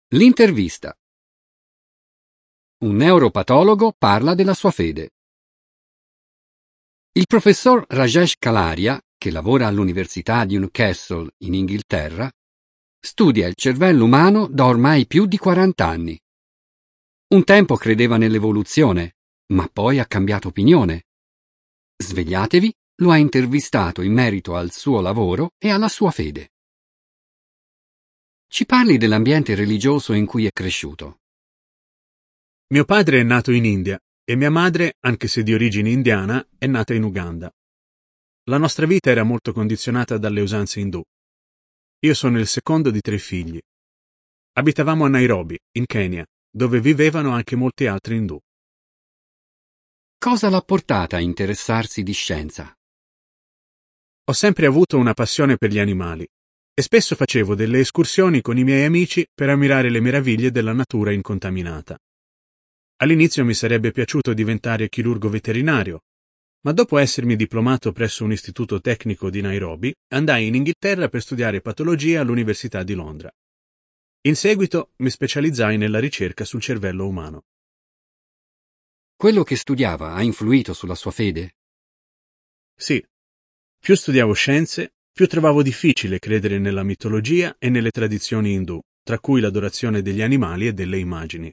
L'intervista. Un neuropatologo parla della sua fede. Il professor Rajesh Kalaria, che lavora all'Università di Newcastle in Inghilterra, studia il cervello umano da ormai più di 40 anni. Un tempo credeva nell'evoluzione, ma poi ha cambiato opinione. Svegliatevi lo ha intervistato in merito al suo lavoro e alla sua fede. Ci parli dell'ambiente religioso in cui è cresciuto. Mio padre è nato in India e mia madre, anche se di origine indiana, è nata in Uganda. La nostra vita era molto condizionata dalle usanze indù. Io sono il secondo di 3 figli. Abitavamo a Nairobi, in Kenya, dove vivevano anche molti altri indù. Cosa l'ha portata a interessarsi di scienza? Ho sempre avuto una passione per gli animali e spesso facevo delle escursioni con i miei amici per ammirare le meraviglie della natura incontaminata. All'inizio mi sarebbe piaciuto diventare chirurgo veterinario, ma dopo essermi diplomato presso un istituto tecnico di Nairobi, andai in Inghilterra per studiare patologia all'Università di Londra. In seguito mi specializzai nella ricerca sul cervello umano. Quello che studiava ha influito sulla sua fede? Sì, più studiavo scienze, più trovavo difficile credere nella mitologia e nelle tradizioni indù, tra cui l'adorazione degli animali e delle immagini.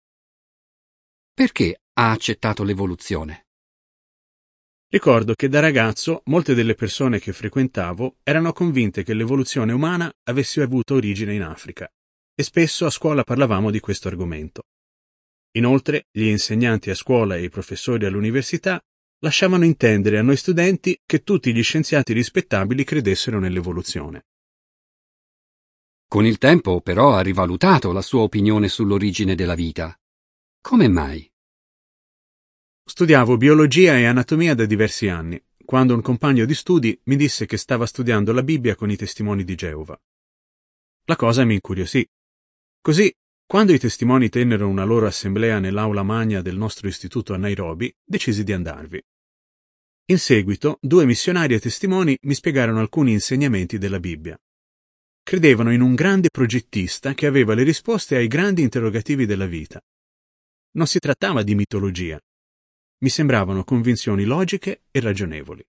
Perché ha accettato l'evoluzione? Ricordo che da ragazzo molte delle persone che frequentavo erano convinte che l'evoluzione umana avesse avuto origine in Africa, e spesso a scuola parlavamo di questo argomento. Inoltre, gli insegnanti a scuola e i professori all'università lasciavano intendere a noi studenti che tutti gli scienziati rispettabili credessero nell'evoluzione. Con il tempo, però, ha rivalutato la sua opinione sull'origine della vita. Come mai? Studiavo biologia e anatomia da diversi anni, quando un compagno di studi mi disse che stava studiando la Bibbia con i testimoni di Geova. La cosa mi incuriosì. Così, quando i testimoni tennero una loro assemblea nell'aula magna del nostro istituto a Nairobi, decisi di andarvi. In seguito, 2 missionari e testimoni mi spiegarono alcuni insegnamenti della Bibbia. Credevano in un grande progettista che aveva le risposte ai grandi interrogativi della vita. Non si trattava di mitologia. Mi sembravano convinzioni logiche e ragionevoli.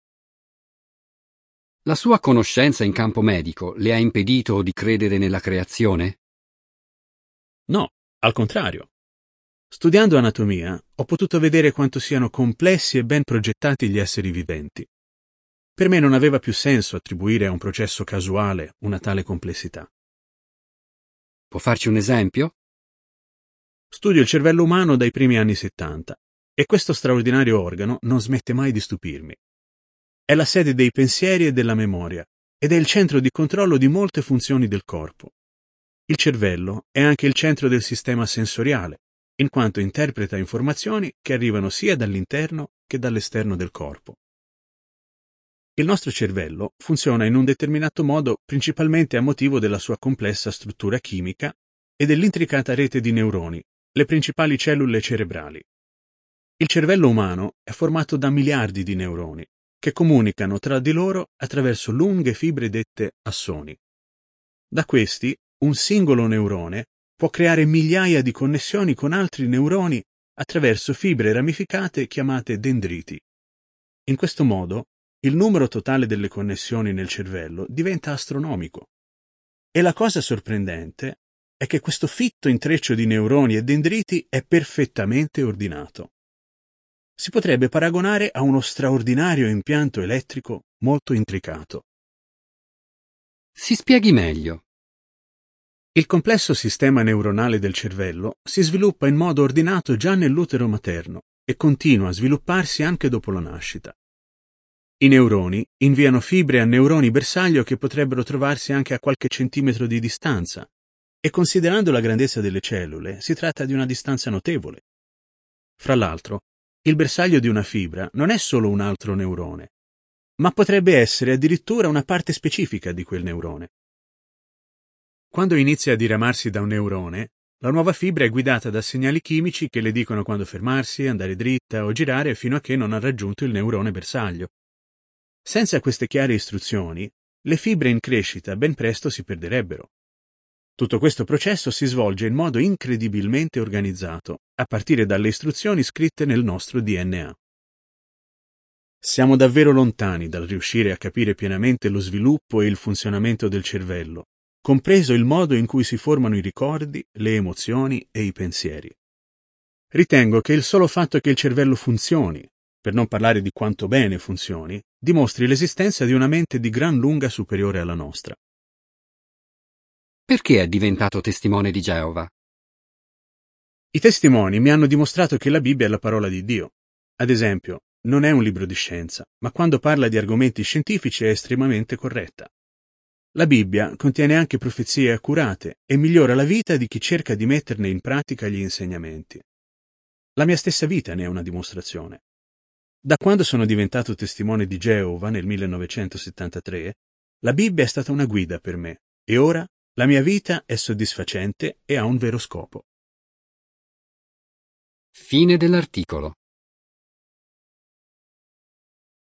La sua conoscenza in campo medico le ha impedito di credere nella creazione? No, al contrario. Studiando anatomia, ho potuto vedere quanto siano complessi e ben progettati gli esseri viventi. Per me non aveva più senso attribuire a un processo casuale una tale complessità. Può farci un esempio? Studio il cervello umano dai primi anni 70 e questo straordinario organo non smette mai di stupirmi. È la sede dei pensieri e della memoria ed è il centro di controllo di molte funzioni del corpo. Il cervello è anche il centro del sistema sensoriale, in quanto interpreta informazioni che arrivano sia dall'interno che dall'esterno del corpo. Il nostro cervello funziona in un determinato modo principalmente a motivo della sua complessa struttura chimica e dell'intricata rete di neuroni, le principali cellule cerebrali. Il cervello umano è formato da miliardi di neuroni, che comunicano tra di loro attraverso lunghe fibre dette assoni. Da questi, un singolo neurone può creare migliaia di connessioni con altri neuroni attraverso fibre ramificate chiamate dendriti. In questo modo, il numero totale delle connessioni nel cervello diventa astronomico. E la cosa sorprendente è che questo fitto intreccio di neuroni e dendriti è perfettamente ordinato. Si potrebbe paragonare a uno straordinario impianto elettrico molto intricato. Si spieghi meglio. Il complesso sistema neuronale del cervello si sviluppa in modo ordinato già nell'utero materno e continua a svilupparsi anche dopo la nascita. I neuroni inviano fibre a neuroni bersaglio che potrebbero trovarsi anche a qualche centimetro di distanza, e considerando la grandezza delle cellule, si tratta di una distanza notevole. Fra l'altro, il bersaglio di una fibra non è solo un altro neurone, ma potrebbe essere addirittura una parte specifica di quel neurone. Quando inizia a diramarsi da un neurone, la nuova fibra è guidata da segnali chimici che le dicono quando fermarsi, andare dritta o girare fino a che non ha raggiunto il neurone bersaglio. Senza queste chiare istruzioni, le fibre in crescita ben presto si perderebbero. Tutto questo processo si svolge in modo incredibilmente organizzato, a partire dalle istruzioni scritte nel nostro DNA. Siamo davvero lontani dal riuscire a capire pienamente lo sviluppo e il funzionamento del cervello, compreso il modo in cui si formano i ricordi, le emozioni e i pensieri. Ritengo che il solo fatto che il cervello funzioni, per non parlare di quanto bene funzioni, dimostri l'esistenza di una mente di gran lunga superiore alla nostra. Perché è diventato testimone di Geova? I testimoni mi hanno dimostrato che la Bibbia è la parola di Dio. Ad esempio, non è un libro di scienza, ma quando parla di argomenti scientifici è estremamente corretta. La Bibbia contiene anche profezie accurate e migliora la vita di chi cerca di metterne in pratica gli insegnamenti. La mia stessa vita ne è una dimostrazione. Da quando sono diventato testimone di Geova nel 1973, la Bibbia è stata una guida per me e ora la mia vita è soddisfacente e ha un vero scopo. Fine dell'articolo.